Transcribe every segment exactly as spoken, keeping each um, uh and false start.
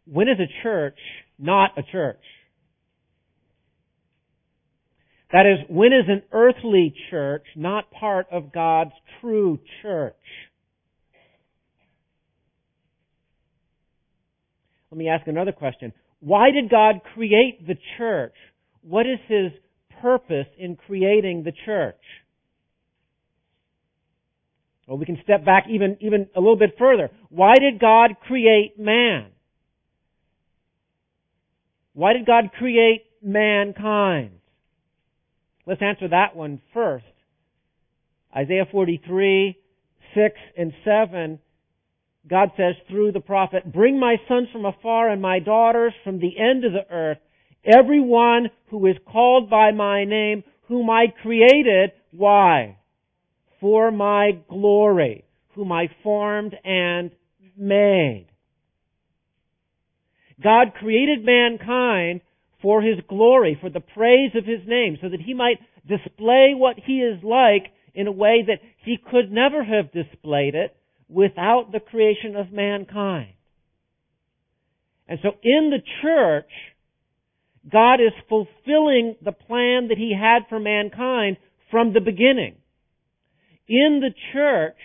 when is a church not a church? That is, when is an earthly church not part of God's true church? Let me ask another question. Why did God create the church? What is His purpose in creating the church? Well, we can step back even, even a little bit further. Why did God create man? Why did God create mankind? Let's answer that one first. Isaiah forty-three, six and seven, God says through the prophet, "Bring my sons from afar and my daughters from the end of the earth, everyone who is called by my name, whom I created." Why? "For my glory, whom I formed and made." God created mankind for His glory, for the praise of His name, so that He might display what He is like in a way that He could never have displayed it without the creation of mankind. And so in the church, God is fulfilling the plan that He had for mankind from the beginning. In the church,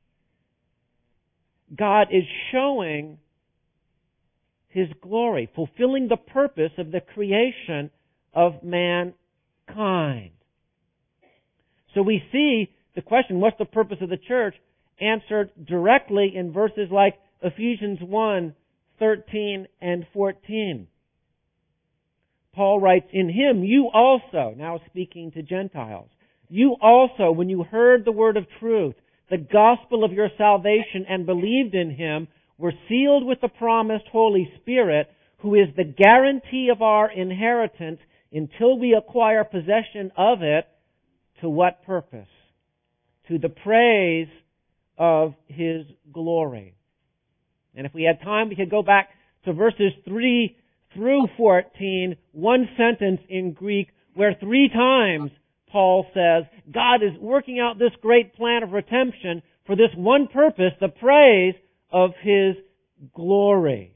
God is showing His glory, fulfilling the purpose of the creation of mankind. So we see the question, what's the purpose of the church, answered directly in verses like Ephesians one, thirteen and fourteen. Paul writes, "In Him you also," now speaking to Gentiles, "you also, when you heard the word of truth, the gospel of your salvation, and believed in Him, were sealed with the promised Holy Spirit, who is the guarantee of our inheritance until we acquire possession of it." To what purpose? To the praise of His glory. And if we had time, we could go back to verses three through fourteen, one sentence in Greek, where three times Paul says, God is working out this great plan of redemption for this one purpose, the praise of His glory.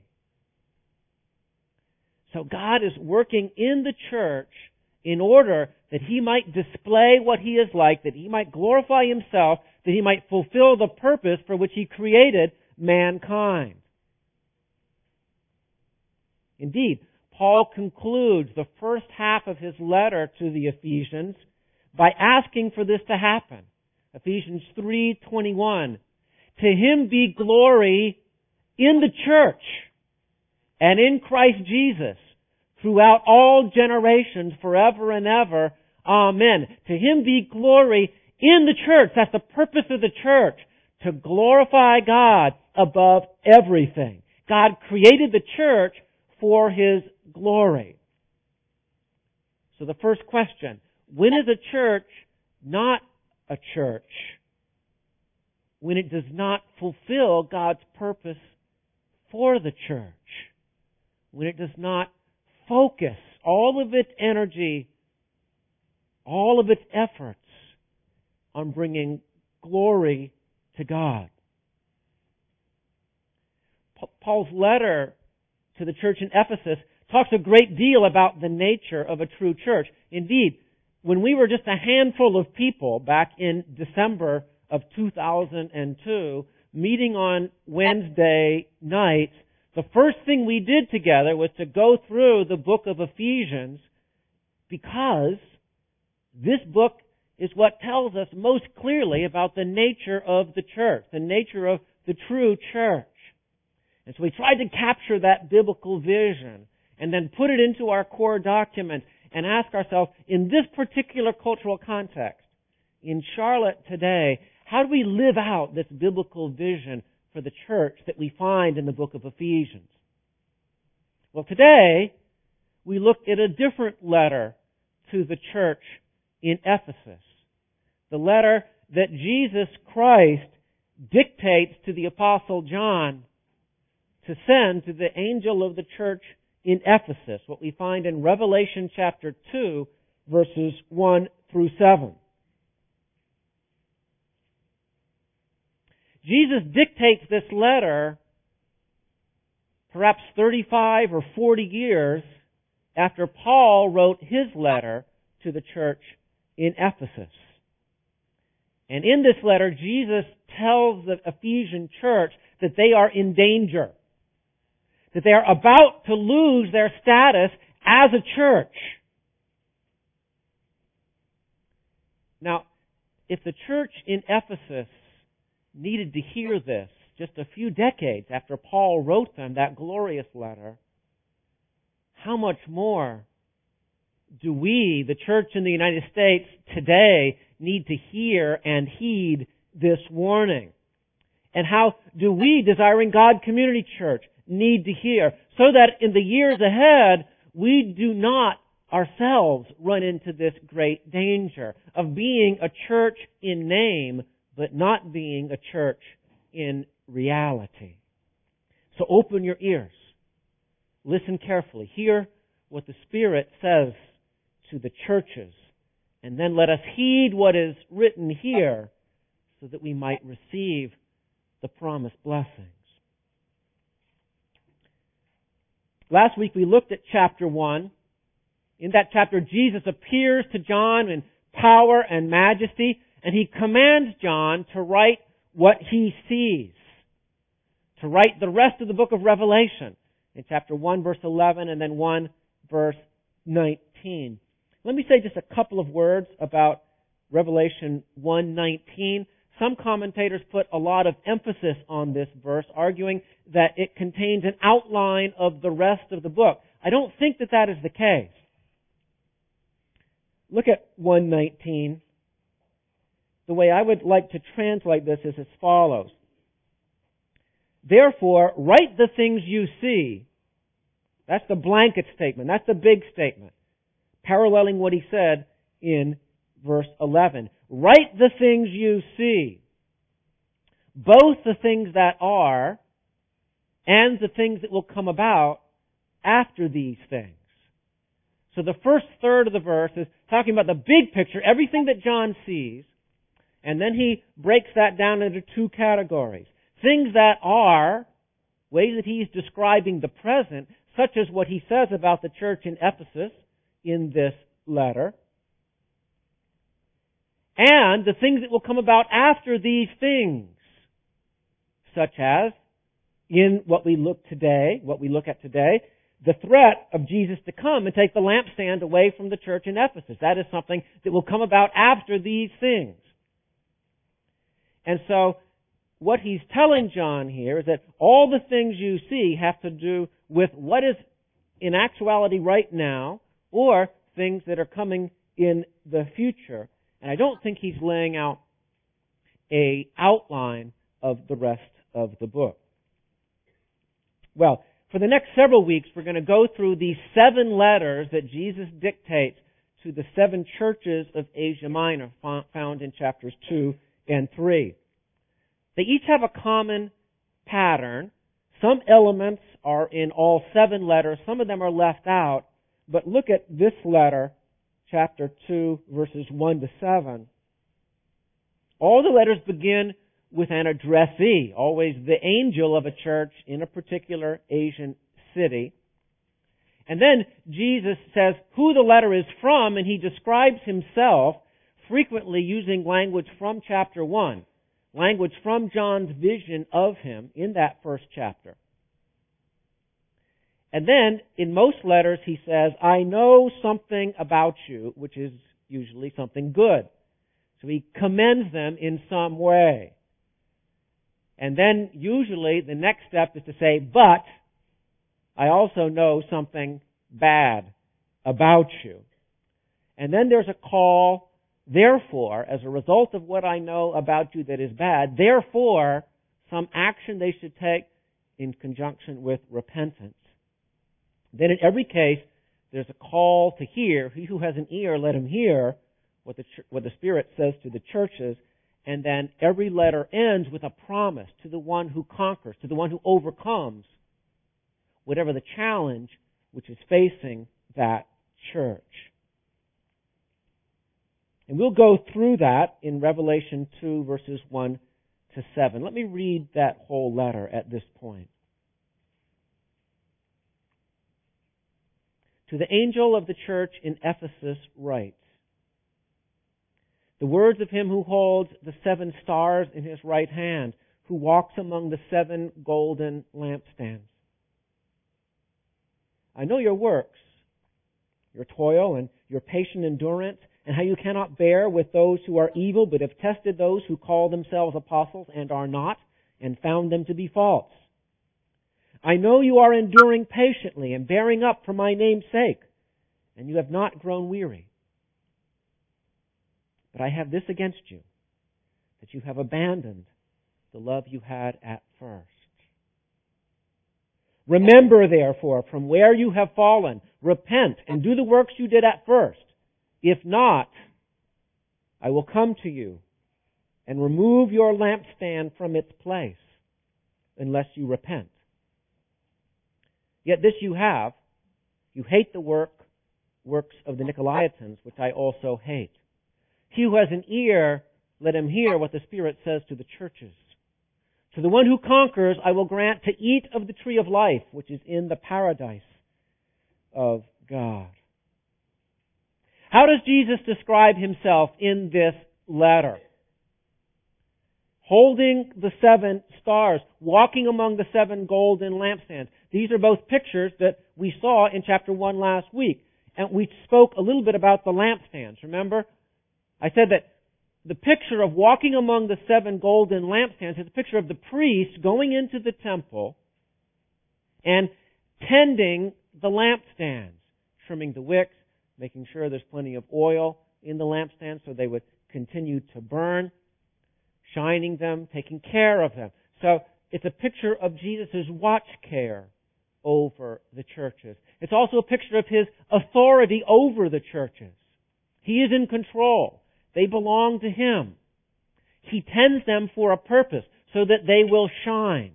So God is working in the church in order that He might display what He is like, that He might glorify Himself, that He might fulfill the purpose for which He created mankind. Indeed, Paul concludes the first half of his letter to the Ephesians by asking for this to happen. Ephesians three twenty-one. "To Him be glory in the church and in Christ Jesus throughout all generations, forever and ever. Amen." To Him be glory in the church. That's the purpose of the church, to glorify God above everything. God created the church for His glory. So the first question, when is a church not a church? When it does not fulfill God's purpose for the church. When it does not focus all of its energy, all of its efforts on bringing glory to God. Paul's letter to the church in Ephesus talks a great deal about the nature of a true church. Indeed, when we were just a handful of people back in December of two thousand two, meeting on Wednesday nights, the first thing we did together was to go through the book of Ephesians, because this book is what tells us most clearly about the nature of the church, the nature of the true church. And so we tried to capture that biblical vision and then put it into our core document and ask ourselves, in this particular cultural context, in Charlotte today, how do we live out this biblical vision for the church that we find in the book of Ephesians? Well, today, we look at a different letter to the church in Ephesus. The letter that Jesus Christ dictates to the Apostle John to send to the angel of the church in Ephesus, what we find in Revelation chapter two, verses one through seven. Jesus dictates this letter perhaps thirty-five or forty years after Paul wrote his letter to the church in Ephesus. And in this letter, Jesus tells the Ephesian church that they are in danger, that they are about to lose their status as a church. Now, if the church in Ephesus needed to hear this just a few decades after Paul wrote them that glorious letter, how much more do we, the church in the United States today, need to hear and heed this warning? And how do we, Desiring God Community Church, need to hear so that in the years ahead we do not ourselves run into this great danger of being a church in name but not being a church in reality? So open your ears. Listen carefully. Hear what the Spirit says to the churches. And then let us heed what is written here so that we might receive the promised blessings. Last week we looked at chapter one. In that chapter, Jesus appears to John in power and majesty, and he commands John to write what he sees, to write the rest of the book of Revelation in chapter one, verse eleven, and then one, verse nineteen. Let me say just a couple of words about Revelation one nineteen. Some commentators put a lot of emphasis on this verse, arguing that it contains an outline of the rest of the book. I don't think that that is the case. Look at one nineteen. The way I would like to translate this is as follows. Therefore, write the things you see. That's the blanket statement. That's the big statement. Paralleling what he said in verse eleven. Write the things you see. Both the things that are and the things that will come about after these things. So the first third of the verse is talking about the big picture, everything that John sees, and then he breaks that down into two categories. Things that are, ways that he's describing the present, such as what he says about the church in Ephesus in this letter, and the things that will come about after these things, such as in what we look today, what we look at today, the threat of Jesus to come and take the lampstand away from the church in Ephesus. That is something that will come about after these things. And so, what he's telling John here is that all the things you see have to do with what is in actuality right now, or things that are coming in the future. And I don't think he's laying out an outline of the rest of the book. Well, for the next several weeks, we're going to go through these seven letters that Jesus dictates to the seven churches of Asia Minor, found in chapters two and three. They each have a common pattern. Some elements are in all seven letters. Some of them are left out. But look at this letter, chapter two, verses one to seven. All the letters begin with an addressee, always the angel of a church in a particular Asian city. And then Jesus says who the letter is from, and he describes himself, frequently using language from chapter one, language from John's vision of him in that first chapter. And then, in most letters, he says, I know something about you, which is usually something good. So he commends them in some way. And then, usually, the next step is to say, but I also know something bad about you. And then there's a call, therefore, as a result of what I know about you that is bad, therefore, some action they should take in conjunction with repentance. Then in every case, there's a call to hear. He who has an ear, let him hear what the, what the Spirit says to the churches. And then every letter ends with a promise to the one who conquers, to the one who overcomes whatever the challenge which is facing that church. And we'll go through that in Revelation two, verses one to seven. Let me read that whole letter at this point. To the angel of the church in Ephesus write, the words of him who holds the seven stars in his right hand, who walks among the seven golden lampstands. I know your works, your toil and your patient endurance, and how you cannot bear with those who are evil, but have tested those who call themselves apostles and are not, and found them to be false. I know you are enduring patiently and bearing up for my name's sake, and you have not grown weary. But I have this against you, that you have abandoned the love you had at first. Remember, therefore, from where you have fallen, repent and do the works you did at first. If not, I will come to you and remove your lampstand from its place, unless you repent. Yet this you have, you hate the work, works of the Nicolaitans, which I also hate. He who has an ear, let him hear what the Spirit says to the churches. To the one who conquers, I will grant to eat of the tree of life, which is in the paradise of God. How does Jesus describe himself in this letter? Holding the seven stars, walking among the seven golden lampstands. These are both pictures that we saw in chapter one last week. And we spoke a little bit about the lampstands, remember? I said that the picture of walking among the seven golden lampstands is a picture of the priest going into the temple and tending the lampstands, trimming the wicks, making sure there's plenty of oil in the lampstands so they would continue to burn, shining them, taking care of them. So it's a picture of Jesus' watch care over the churches. It's also a picture of His authority over the churches. He is in control. They belong to Him. He tends them for a purpose, so that they will shine.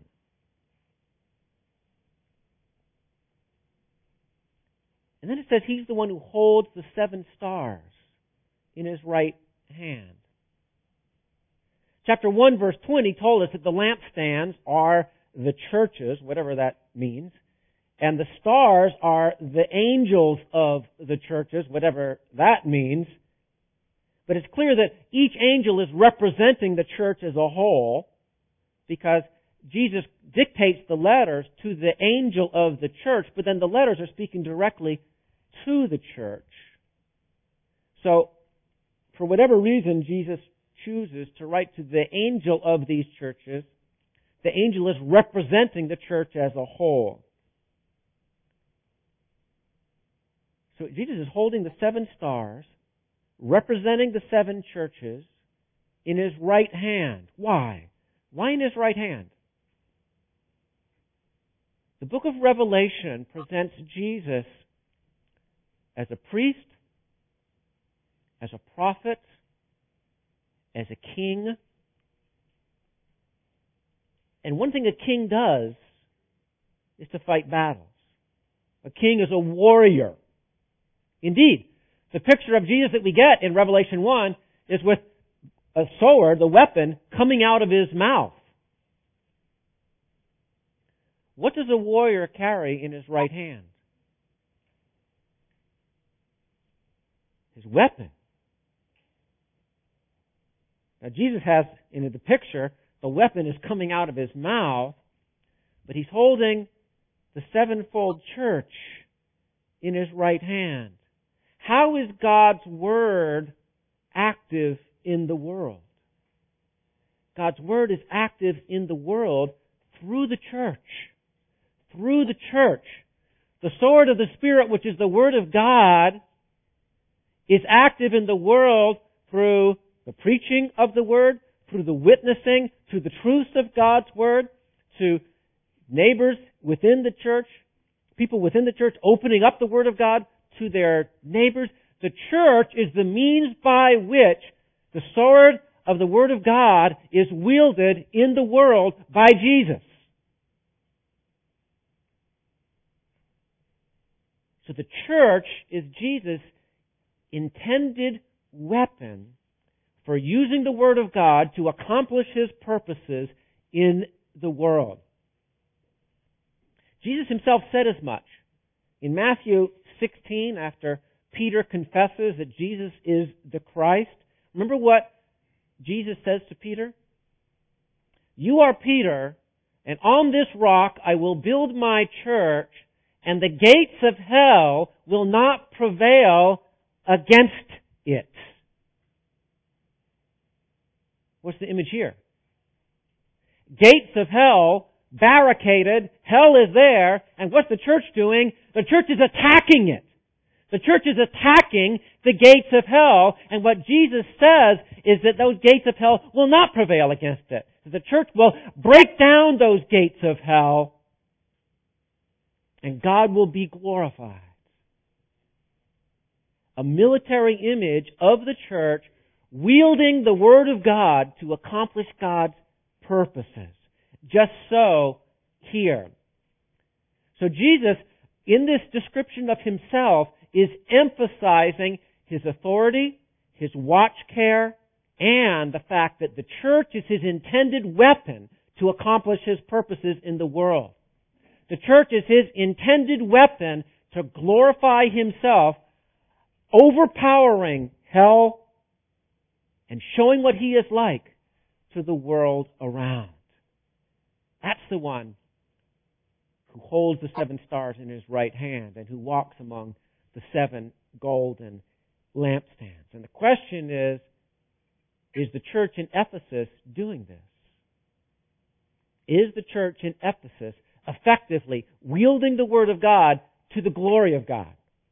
And then it says He's the one who holds the seven stars in His right hand. Chapter one, verse twenty told us that the lampstands are the churches, whatever that means, and the stars are the angels of the churches, whatever that means. But it's clear that each angel is representing the church as a whole, because Jesus dictates the letters to the angel of the church, but then the letters are speaking directly to the church. So, for whatever reason Jesus chooses to write to the angel of these churches, the angel is representing the church as a whole. So Jesus is holding the seven stars, representing the seven churches, in His right hand. Why? Why in His right hand? The book of Revelation presents Jesus as a priest, as a prophet, as a king. And one thing a king does is to fight battles. A king is a warrior. Indeed, the picture of Jesus that we get in Revelation one is with a sword, the weapon, coming out of His mouth. What does a warrior carry in his right hand? His weapon. Now Jesus has, in the picture, the weapon is coming out of His mouth, but He's holding the sevenfold church in His right hand. How is God's Word active in the world? God's Word is active in the world through the church. Through the church. The sword of the Spirit, which is the Word of God, is active in the world through the preaching of the Word, through the witnessing to the truths of God's Word, to neighbors within the church, people within the church opening up the Word of God to their neighbors. The church is the means by which the sword of the Word of God is wielded in the world by Jesus. So the church is Jesus' intended weapon for using the Word of God to accomplish His purposes in the world. Jesus Himself said as much. In Matthew sixteen, after Peter confesses that Jesus is the Christ, remember what Jesus says to Peter? You are Peter, and on this rock I will build my church, and the gates of hell will not prevail against it. What's the image here? Gates of hell, barricaded, hell is there, and what's the church doing? The church is attacking it. The church is attacking the gates of hell, and what Jesus says is that those gates of hell will not prevail against it. The church will break down those gates of hell, and God will be glorified. A military image of the church wielding the Word of God to accomplish God's purposes. Just so here. So Jesus, in this description of Himself, is emphasizing His authority, His watch care, and the fact that the church is His intended weapon to accomplish His purposes in the world. The church is His intended weapon to glorify Himself, overpowering hell and showing what He is like to the world around. That's the one who holds the seven stars in His right hand and who walks among the seven golden lampstands. And the question is, is the church in Ephesus doing this? Is the church in Ephesus effectively wielding the Word of God to the glory of God?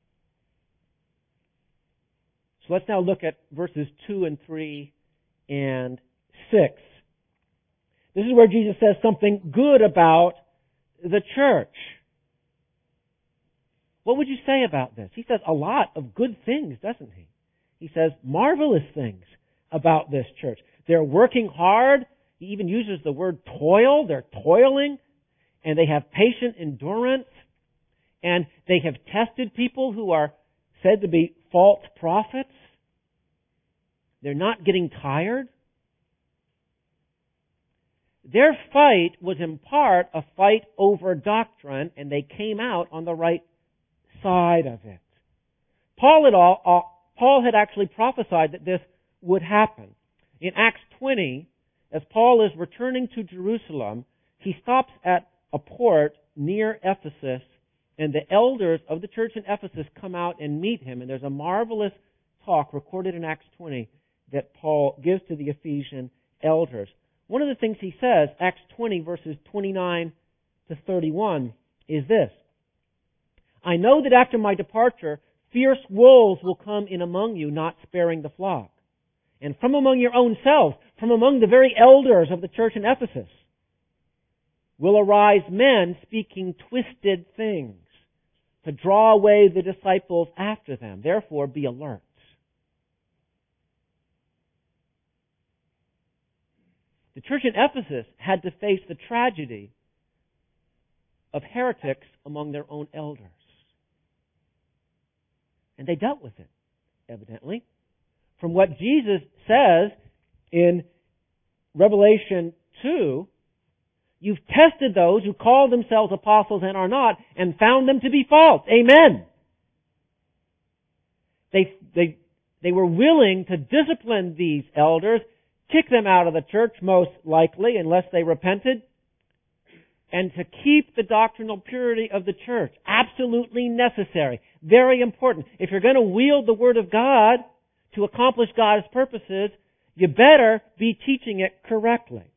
So let's now look at verses two and three and six. This is where Jesus says something good about the church. What would you say about this? He says a lot of good things, doesn't he? He says marvelous things about this church. They're working hard. He even uses the word toil. They're toiling. And they have patient endurance. And they have tested people who are said to be false prophets. They're not getting tired. Their fight was in part a fight over doctrine, and they came out on the right side of it. Paul had, all, all, Paul had actually prophesied that this would happen. In Acts twenty, as Paul is returning to Jerusalem, he stops at a port near Ephesus, and the elders of the church in Ephesus come out and meet him, and there's a marvelous talk recorded in Acts twenty that Paul gives to the Ephesian elders. One of the things he says, Acts twenty verses twenty-nine to thirty-one, is this: I know that after my departure, fierce wolves will come in among you, not sparing the flock. And from among your own selves, from among the very elders of the church in Ephesus, will arise men speaking twisted things to draw away the disciples after them. Therefore, be alert. The church in Ephesus had to face the tragedy of heretics among their own elders. And they dealt with it, evidently. From what Jesus says in Revelation two, you've tested those who call themselves apostles and are not, and found them to be false. Amen. They, they, they were willing to discipline these elders, kick them out of the church, most likely, unless they repented, and to keep the doctrinal purity of the church. Absolutely necessary. Very important. If you're going to wield the Word of God to accomplish God's purposes, you better be teaching it correctly.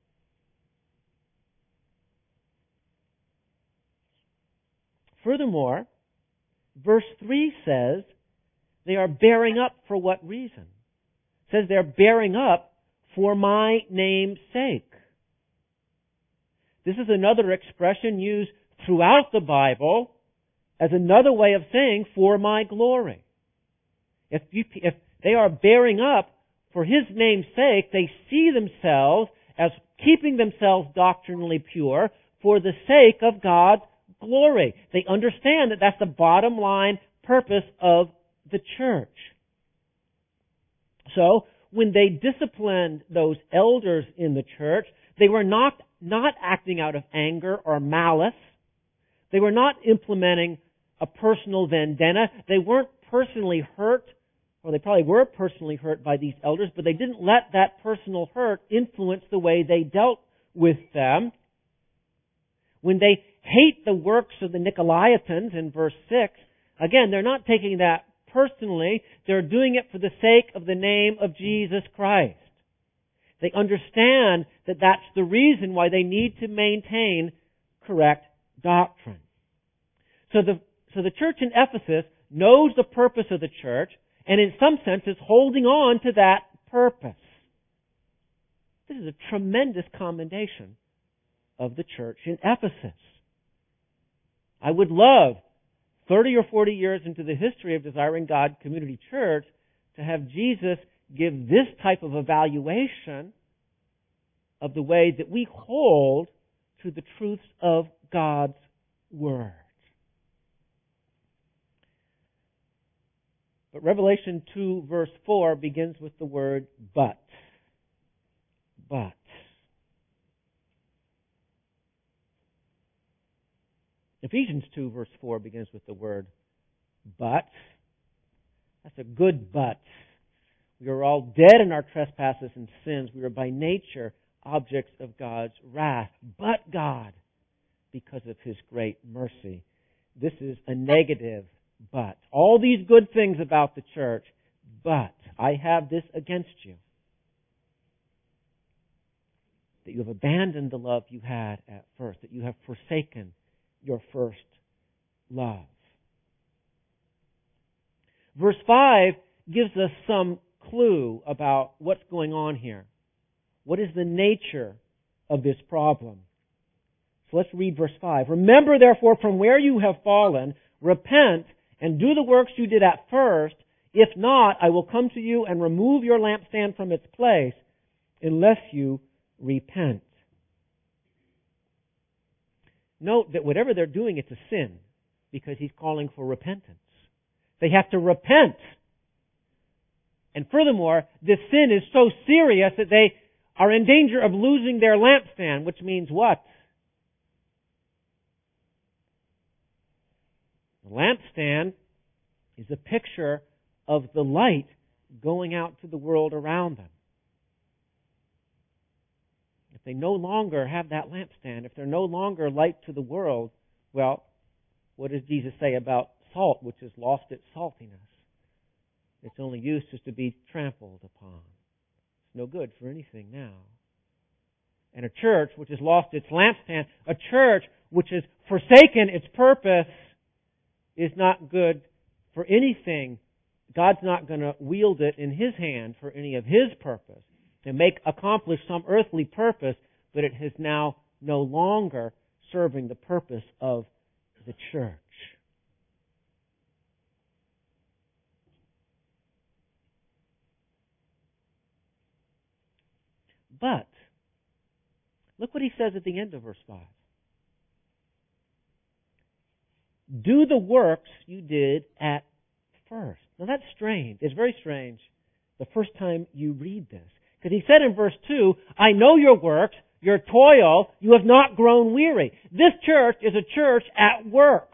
Furthermore, verse three says they are bearing up for what reason? It says they're bearing up for my name's sake. This is another expression used throughout the Bible as another way of saying for my glory. If, you, if they are bearing up for His name's sake, they see themselves as keeping themselves doctrinally pure for the sake of God's glory. They understand that that's the bottom line purpose of the church. So, when they disciplined those elders in the church, they were not, not acting out of anger or malice. They were not implementing a personal vendetta. They weren't personally hurt, or they probably were personally hurt by these elders, but they didn't let that personal hurt influence the way they dealt with them. When they hate the works of the Nicolaitans in verse six, again, they're not taking that personally. They're doing it for the sake of the name of Jesus Christ. They understand that that's the reason why they need to maintain correct doctrine. So the, so the church in Ephesus knows the purpose of the church, and in some sense is holding on to that purpose. This is a tremendous commendation of the church in Ephesus. I would love, thirty or forty years into the history of Desiring God Community Church, to have Jesus give this type of evaluation of the way that we hold to the truths of God's Word. But Revelation two verse four begins with the word but. But. Ephesians two verse four begins with the word but. That's a good but. We are all dead in our trespasses and sins. We are by nature objects of God's wrath. But God, because of His great mercy. This is a negative but. All these good things about the church, but I have this against you. That you have abandoned the love you had at first. That you have forsaken your first love. Verse five gives us some clue about what's going on here. What is the nature of this problem? So let's read verse five. Remember therefore from where you have fallen, repent and do the works you did at first. If not, I will come to you and remove your lampstand from its place unless you repent. Note that whatever they're doing, it's a sin because He's calling for repentance. They have to repent. And furthermore, this sin is so serious that they are in danger of losing their lampstand, which means what? The lampstand is a picture of the light going out to the world around them. If they no longer have that lampstand, if they're no longer light to the world, well, what does Jesus say about salt, which has lost its saltiness? Its only use is to be trampled upon. It's no good for anything now. And a church which has lost its lampstand, a church which has forsaken its purpose, is not good for anything. God's not going to wield it in His hand for any of His purpose to make accomplish some earthly purpose, but it is now no longer serving the purpose of the church. But look what he says at the end of verse five. Do the works you did at first. Now that's strange. It's very strange the first time you read this. Because he said in verse two, I know your works, your toil, you have not grown weary. This church is a church at work.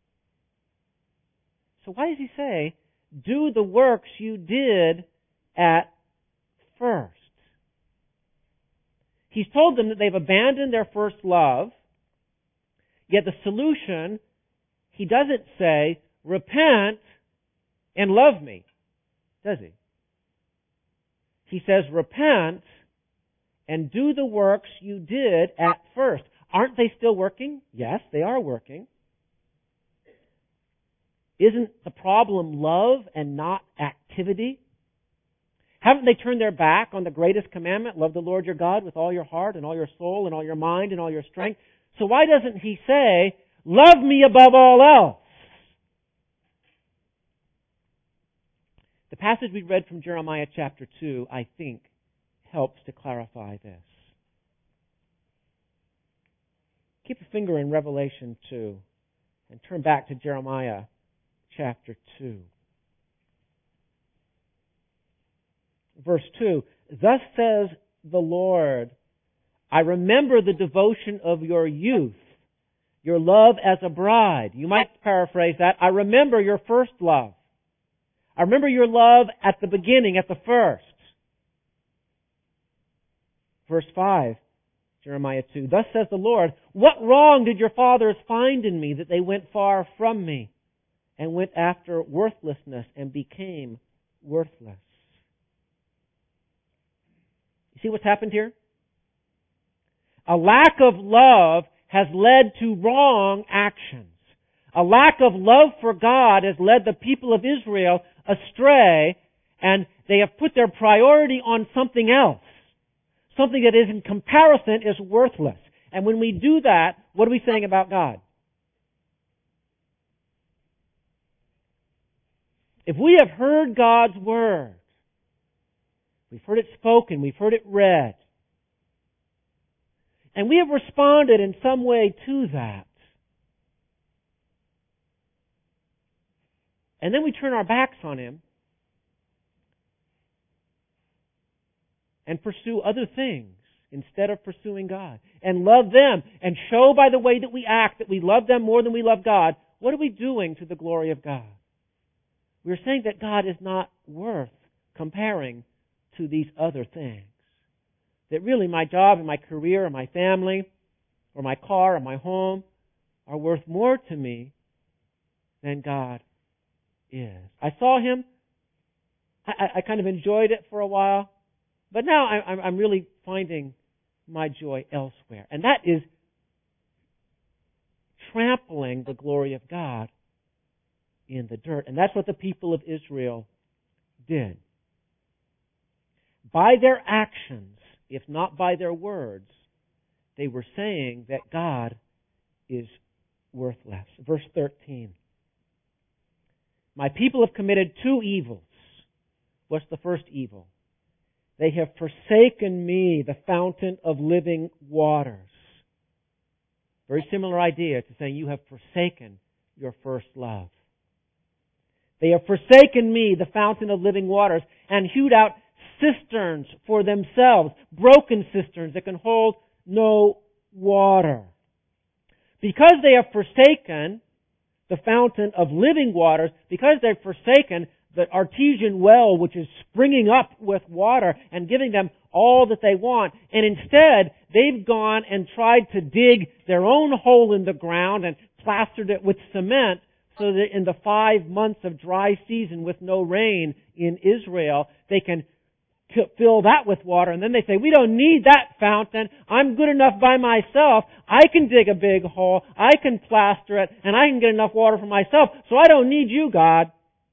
So why does he say, do the works you did at first? He's told them that they've abandoned their first love, yet the solution, he doesn't say, repent and love me, does he? He says, repent and do the works you did at first. Aren't they still working? Yes, they are working. Isn't the problem love and not activity? Haven't they turned their back on the greatest commandment? Love the Lord your God with all your heart and all your soul and all your mind and all your strength. So why doesn't he say, love me above all else? The passage we read from Jeremiah chapter two, I think, helps to clarify this. Keep a finger in Revelation two and turn back to Jeremiah chapter two. Verse two, thus says the Lord, I remember the devotion of your youth your love as a bride. You might paraphrase that. I remember your first love. I remember your love at the beginning, at the first. Verse five, Jeremiah two. Thus says the Lord, what wrong did your fathers find in me that they went far from me and went after worthlessness and became worthless? You see what's happened here? A lack of love has led to wrong actions. A lack of love for God has led the people of Israel astray, and they have put their priority on something else. Something that is in comparison is worthless. And when we do that, what are we saying about God? If we have heard God's Word, we've heard it spoken, we've heard it read, and we have responded in some way to that, and then we turn our backs on Him and pursue other things instead of pursuing God, and love them, and show by the way that we act that we love them more than we love God, what are we doing to the glory of God? We're saying that God is not worth comparing to these other things. That really my job and my career or my family or my car or my home are worth more to me than God is. I saw Him. I, I kind of enjoyed it for a while. But now I'm, I'm really finding my joy elsewhere. And that is trampling the glory of God in the dirt. And that's what the people of Israel did. By their actions, if not by their words, they were saying that God is worthless. Verse thirteen. My people have committed two evils. What's the first evil? They have forsaken me, the fountain of living waters. Very similar idea to saying you have forsaken your first love. They have forsaken me, the fountain of living waters, and hewed out cisterns for themselves, broken cisterns that can hold no water. Because they have forsaken the fountain of living waters, because they've forsaken the artesian well which is springing up with water and giving them all that they want, and instead they've gone and tried to dig their own hole in the ground and plastered it with cement so that in the five months of dry season with no rain in Israel, they can fill that with water, and then they say, we don't need that fountain. I'm good enough by myself. I can dig a big hole. I can plaster it, and I can get enough water for myself, so I don't need you, God.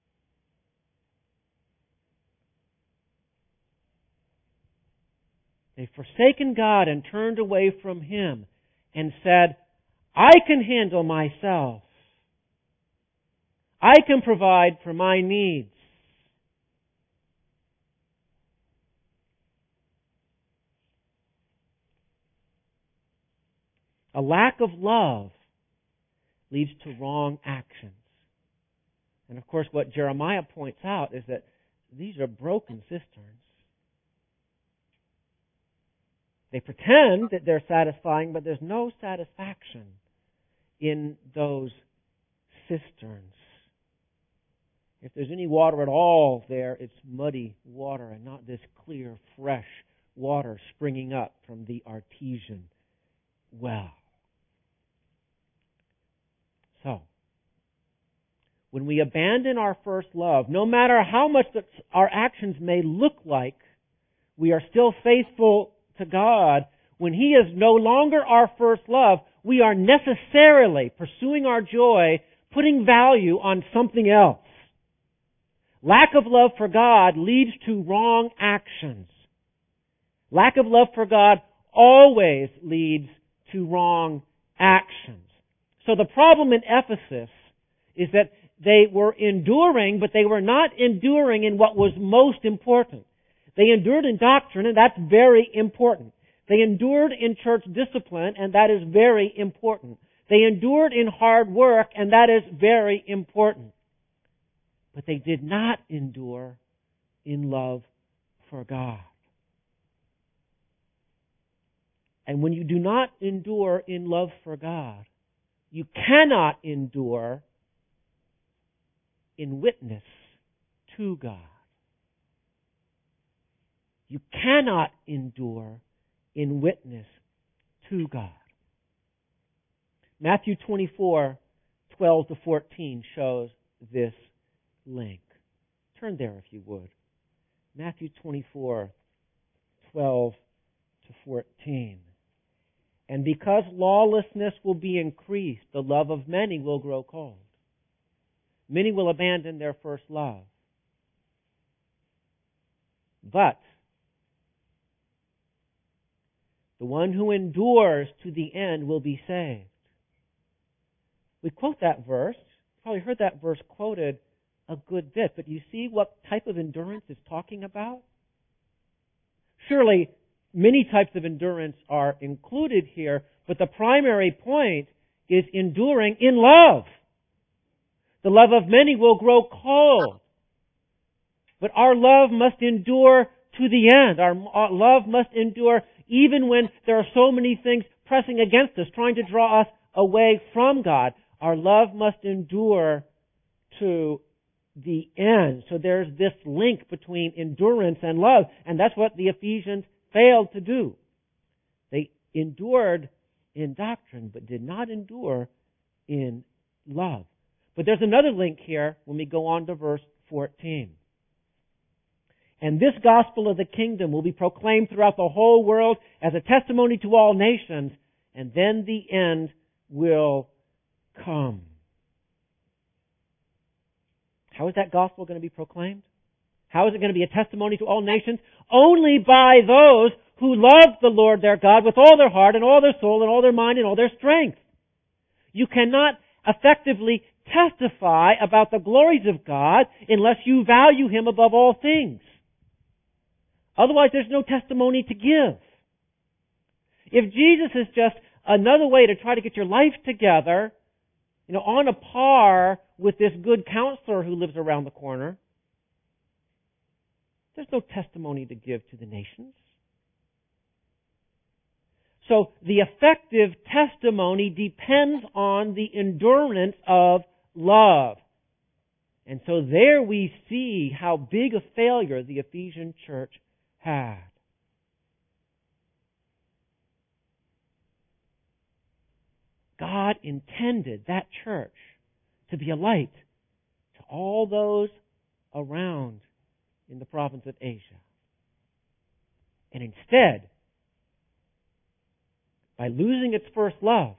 They've forsaken God and turned away from Him and said, I can handle myself. I can provide for my needs. A lack of love leads to wrong actions. And of course, what Jeremiah points out is that these are broken cisterns. They pretend that they're satisfying, but there's no satisfaction in those cisterns. If there's any water at all there, it's muddy water and not this clear, fresh water springing up from the artesian well. So, when we abandon our first love, no matter how much that our actions may look like, we are still faithful to God. When He is no longer our first love, we are necessarily pursuing our joy, putting value on something else. Lack of love for God leads to wrong actions. Lack of love for God always leads to wrong actions. So the problem in Ephesus is that they were enduring, but they were not enduring in what was most important. They endured in doctrine, and that's very important. They endured in church discipline, and that is very important. They endured in hard work, and that is very important. But they did not endure in love for God. And when you do not endure in love for God, You cannot endure in witness to God. You cannot endure in witness to God. Matthew twenty-four, twelve to fourteen shows this link. Turn there if you would. Matthew twenty-four, twelve to fourteen. And because lawlessness will be increased, the love of many will grow cold. Many will abandon their first love. But the one who endures to the end will be saved. We quote that verse. You've probably heard that verse quoted a good bit, but you see what type of endurance it's talking about? Surely, many types of endurance are included here, but the primary point is enduring in love. The love of many will grow cold. But our love must endure to the end. Our, our love must endure even when there are so many things pressing against us, trying to draw us away from God. Our love must endure to the end. So there's this link between endurance and love, and that's what the Ephesians failed to do. They endured in doctrine, but did not endure in love. But there's another link here when we go on to verse fourteen. And this gospel of the kingdom will be proclaimed throughout the whole world as a testimony to all nations, and then the end will come. How is that gospel going to be proclaimed? How is it going to be a testimony to all nations? Only by those who love the Lord their God with all their heart and all their soul and all their mind and all their strength. You cannot effectively testify about the glories of God unless you value Him above all things. Otherwise, there's no testimony to give. If Jesus is just another way to try to get your life together, you know, on a par with this good counselor who lives around the corner, there's no testimony to give to the nations. So the effective testimony depends on the endurance of love. And so there we see how big a failure the Ephesian church had. God intended that church to be a light to all those around in the province of Asia. And instead, by losing its first love,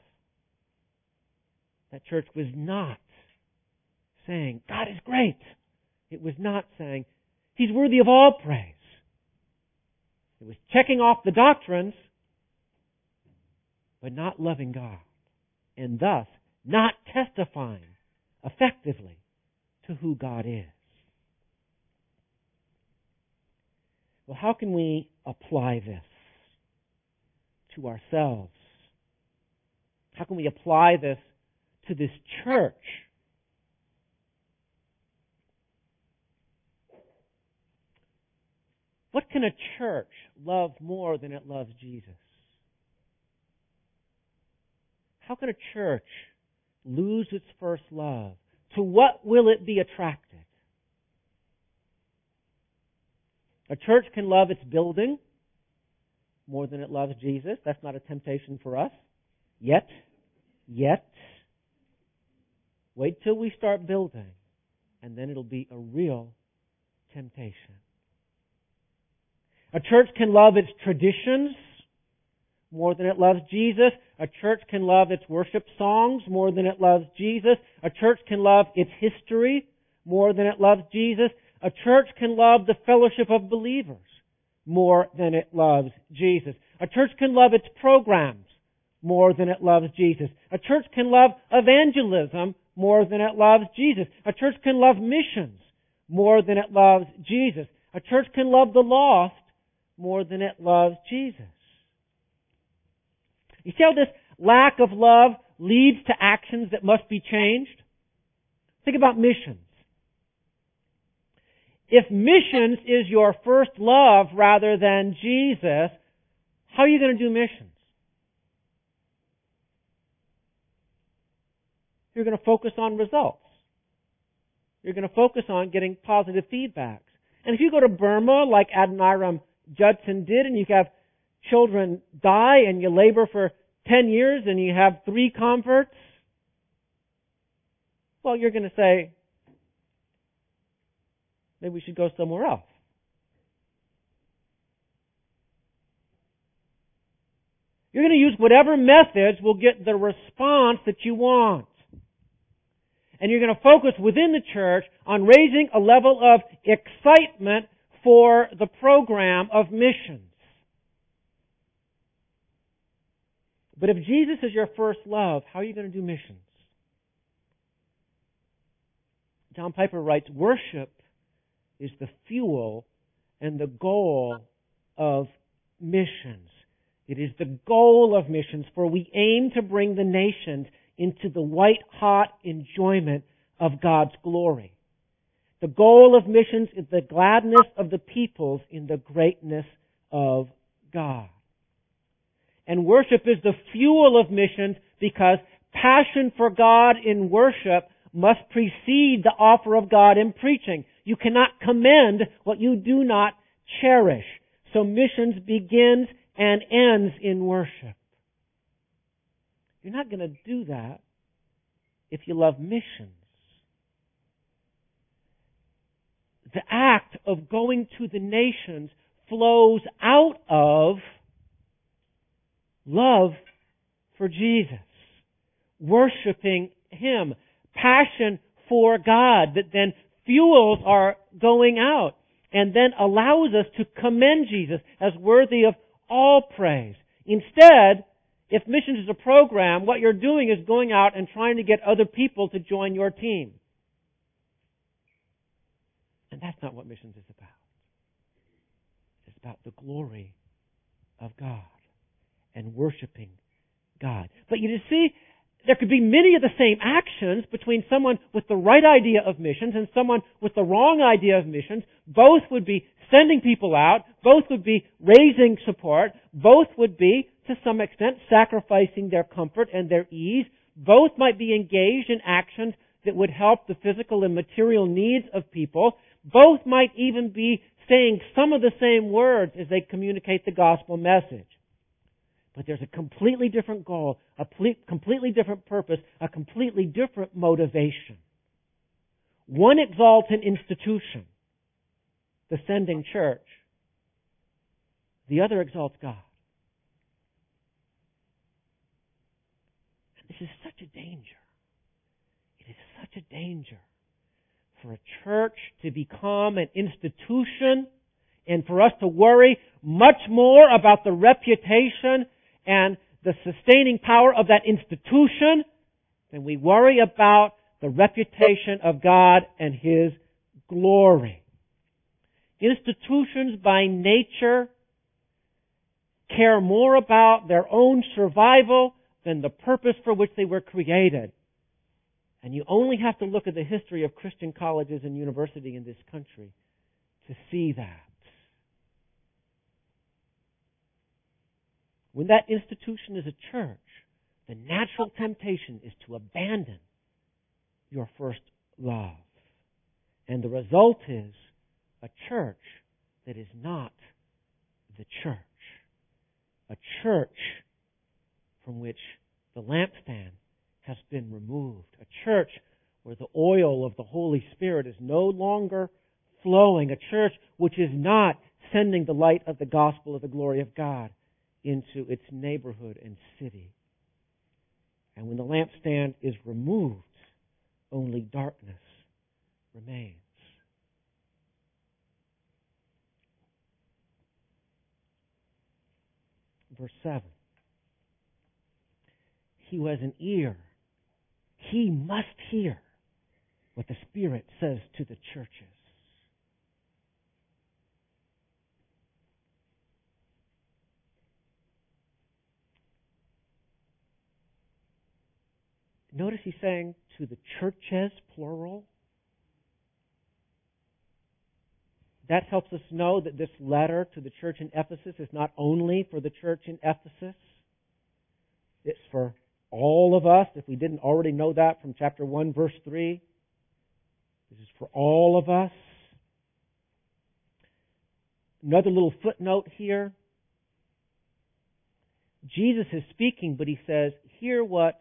that church was not saying, God is great. It was not saying, He's worthy of all praise. It was checking off the doctrines, but not loving God. And thus, not testifying effectively to who God is. Well, how can we apply this to ourselves? How can we apply this to this church? What can a church love more than it loves Jesus? How can a church lose its first love? To what will it be attracted? A church can love its building more than it loves Jesus. That's not a temptation for us. Yet, yet, wait till we start building, and then it'll be a real temptation. A church can love its traditions more than it loves Jesus. A church can love its worship songs more than it loves Jesus. A church can love its history more than it loves Jesus. A church can love the fellowship of believers more than it loves Jesus. A church can love its programs more than it loves Jesus. A church can love evangelism more than it loves Jesus. A church can love missions more than it loves Jesus. A church can love the lost more than it loves Jesus. You see how this lack of love leads to actions that must be changed? Think about missions. If missions is your first love rather than Jesus, how are you going to do missions? You're going to focus on results. You're going to focus on getting positive feedbacks. And if you go to Burma, like Adoniram Judson did, and you have children die and you labor for ten years and you have three converts, well, you're going to say, maybe we should go somewhere else. You're going to use whatever methods will get the response that you want. And you're going to focus within the church on raising a level of excitement for the program of missions. But if Jesus is your first love, how are you going to do missions? John Piper writes, worship is the fuel and the goal of missions. It is the goal of missions, for we aim to bring the nations into the white-hot enjoyment of God's glory. The goal of missions is the gladness of the peoples in the greatness of God. And worship is the fuel of missions because passion for God in worship must precede the offer of God in preaching. You cannot commend what you do not cherish. So missions begins and ends in worship. You're not going to do that if you love missions. The act of going to the nations flows out of love for Jesus, worshiping Him, passion for God that then fuels our going out and then allows us to commend Jesus as worthy of all praise. Instead, if missions is a program, what you're doing is going out and trying to get other people to join your team. And that's not what missions is about. It's about the glory of God and worshiping God. But you see, there could be many of the same actions between someone with the right idea of missions and someone with the wrong idea of missions. Both would be sending people out. Both would be raising support. Both would be, to some extent, sacrificing their comfort and their ease. Both might be engaged in actions that would help the physical and material needs of people. Both might even be saying some of the same words as they communicate the gospel message. But there's a completely different goal, a completely different purpose, a completely different motivation. One exalts an institution, the sending church. The other exalts God. And this is such a danger. It is such a danger for a church to become an institution and for us to worry much more about the reputation and the sustaining power of that institution than we worry about the reputation of God and His glory. Institutions by nature care more about their own survival than the purpose for which they were created. And you only have to look at the history of Christian colleges and universities in this country to see that. When that institution is a church, the natural temptation is to abandon your first love. And the result is a church that is not the church. A church from which the lampstand has been removed. A church where the oil of the Holy Spirit is no longer flowing. A church which is not sending the light of the gospel of the glory of God into its neighborhood and city. And when the lampstand is removed, only darkness remains. Verse seven. He who has an ear, he must hear what the Spirit says to the churches. Notice he's saying to the churches, plural. That helps us know that this letter to the church in Ephesus is not only for the church in Ephesus. It's for all of us, if we didn't already know that from chapter one, verse three. This is for all of us. Another little footnote here. Jesus is speaking, but he says, hear what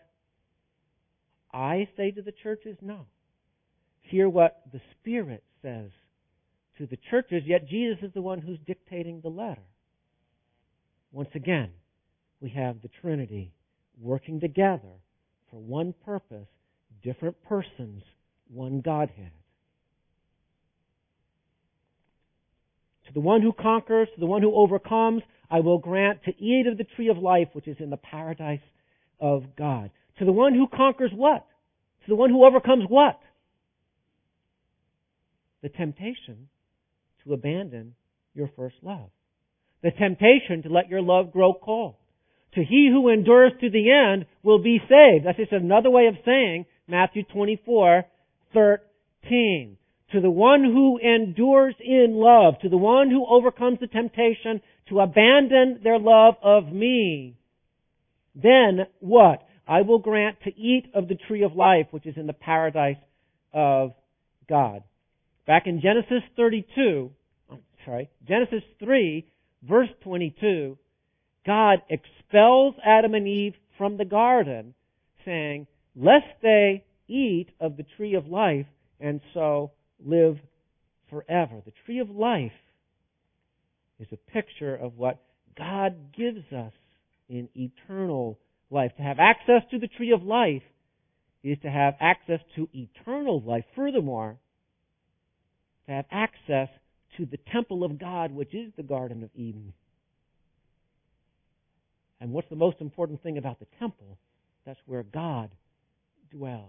I say to the churches? No. Hear what the Spirit says to the churches, yet Jesus is the one who's dictating the letter. Once again, we have the Trinity working together for one purpose, different persons, one Godhead. To the one who conquers, to the one who overcomes, I will grant to eat of the tree of life, which is in the paradise of God. To the one who conquers what? To the one who overcomes what? The temptation to abandon your first love. The temptation to let your love grow cold. To he who endures to the end will be saved. That's just another way of saying Matthew twenty-four thirteen. To the one who endures in love, to the one who overcomes the temptation to abandon their love of me, then what? I will grant to eat of the tree of life, which is in the paradise of God. Back in Genesis thirty-two, sorry, Genesis three, verse twenty-two, God expels Adam and Eve from the garden, saying, lest they eat of the tree of life and so live forever. The tree of life is a picture of what God gives us in eternal life. To have access to the tree of life is to have access to eternal life. Furthermore, to have access to the temple of God, which is the Garden of Eden. And what's the most important thing about the temple? That's where God dwells.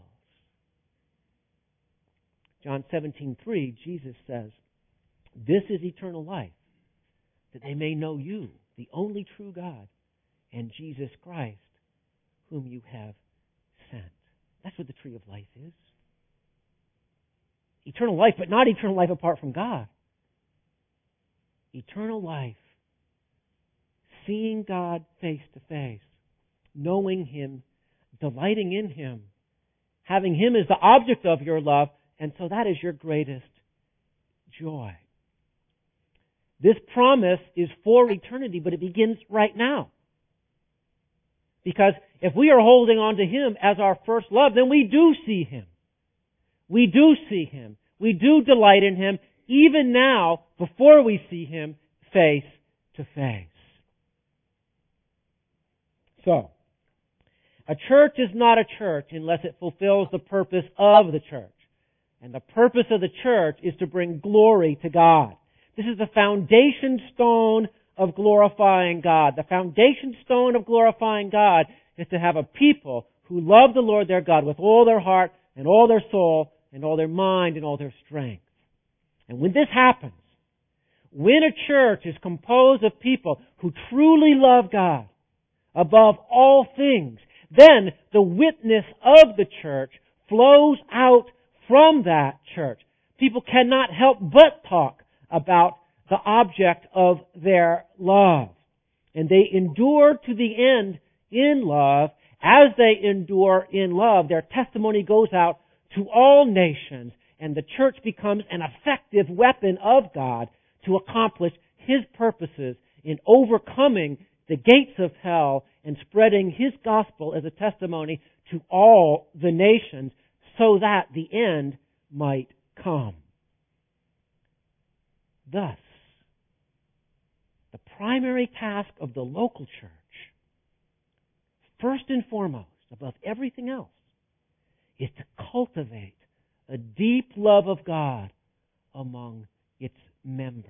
John seventeen three, Jesus says, this is eternal life, that they may know you, the only true God, and Jesus Christ, whom you have sent. That's what the tree of life is. Eternal life, but not eternal life apart from God. Eternal life. Seeing God face to face. Knowing Him. Delighting in Him. Having Him as the object of your love. And so that is your greatest joy. This promise is for eternity, but it begins right now. Because if we are holding on to Him as our first love, then we do see Him. We do see Him. We do delight in Him, even now, before we see Him face to face. So, a church is not a church unless it fulfills the purpose of the church. And the purpose of the church is to bring glory to God. This is the foundation stone of glorifying God. The foundation stone of glorifying God is to have a people who love the Lord their God with all their heart and all their soul and all their mind and all their strength. And when this happens, when a church is composed of people who truly love God above all things, then the witness of the church flows out from that church. People cannot help but talk about the object of their love. And they endure to the end in love. As they endure in love, their testimony goes out to all nations, and the church becomes an effective weapon of God to accomplish His purposes in overcoming the gates of hell and spreading His gospel as a testimony to all the nations, so that the end might come. Thus, the primary task of the local church, first and foremost, above everything else, is to cultivate a deep love of God among its members.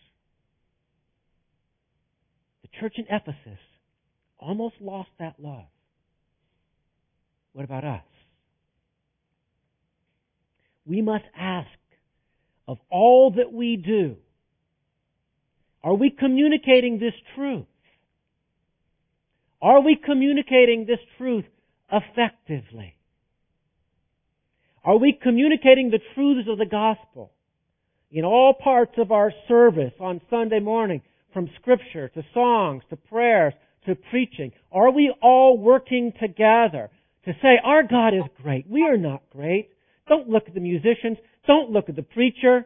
The church in Ephesus almost lost that love. What about us? We must ask, of all that we do, are we communicating this truth? Are we communicating this truth effectively? Are we communicating the truths of the gospel in all parts of our service on Sunday morning, from Scripture to songs to prayers to preaching? Are we all working together to say, our God is great, we are not great? Don't look at the musicians. Don't look at the preacher.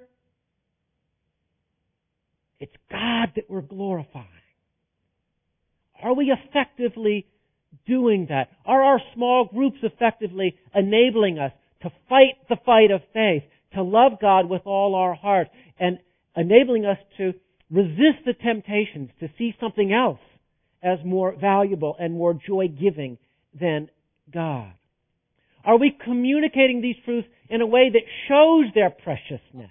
It's God that we're glorifying. Are we effectively doing that? Are our small groups effectively enabling us to fight the fight of faith, to love God with all our heart, and enabling us to resist the temptations to see something else as more valuable and more joy-giving than God? Are we communicating these truths in a way that shows their preciousness?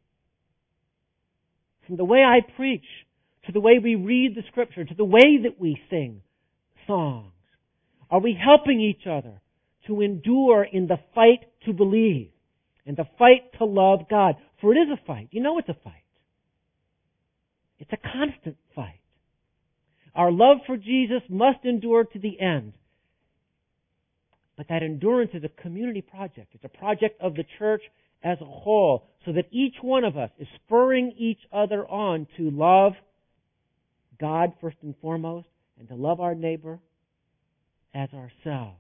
From the way I preach, to the way we read the Scripture, to the way that we sing songs. Are we helping each other to endure in the fight to believe and the fight to love God? For it is a fight. You know it's a fight. It's a constant fight. Our love for Jesus must endure to the end. But that endurance is a community project. It's a project of the church as a whole, so that each one of us is spurring each other on to love God first and foremost, and to love our neighbor as ourselves.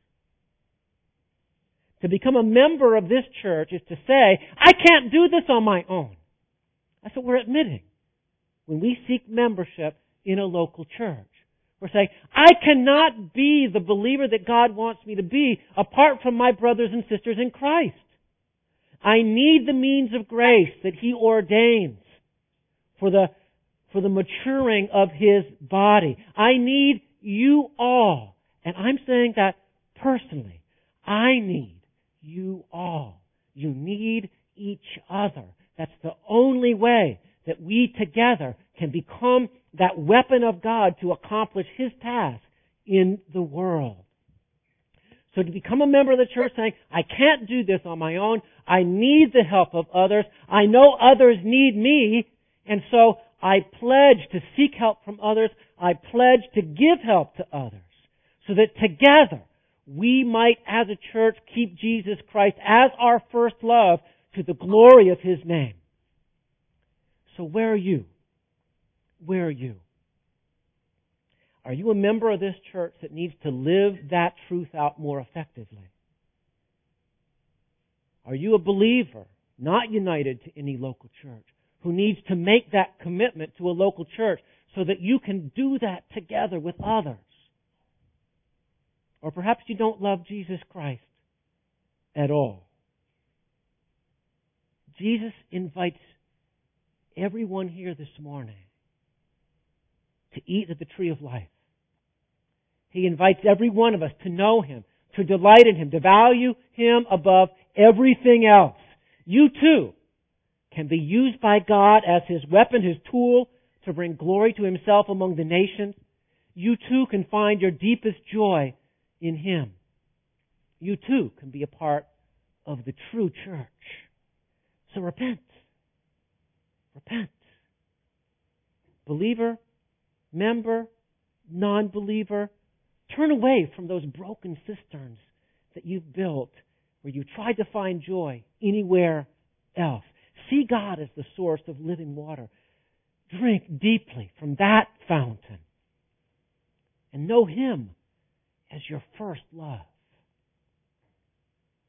To become a member of this church is to say, I can't do this on my own. That's what we're admitting when we seek membership in a local church. We're saying, I cannot be the believer that God wants me to be apart from my brothers and sisters in Christ. I need the means of grace that He ordains for the, for the maturing of His body. I need you all. And I'm saying that personally. I need you all. You need each other. That's the only way that we together can become that weapon of God to accomplish His task in the world. So to become a member of the church saying, I can't do this on my own. I need the help of others. I know others need me. And so I pledge to seek help from others. I pledge to give help to others. So that together we might, as a church, keep Jesus Christ as our first love to the glory of His name. So where are you? Where are you? Are you a member of this church that needs to live that truth out more effectively? Are you a believer, not united to any local church, who needs to make that commitment to a local church so that you can do that together with others? Or perhaps you don't love Jesus Christ at all. Jesus invites everyone here this morning to eat of the tree of life. He invites every one of us to know Him, to delight in Him, to value Him above everything else. You too can be used by God as His weapon, His tool to bring glory to Himself among the nations. You too can find your deepest joy in Him. You too can be a part of the true church. So repent. Repent. Believer, member, non-believer, turn away from those broken cisterns that you've built where you tried to find joy anywhere else. See God as the source of living water. Drink deeply from that fountain. And know Him as your first love.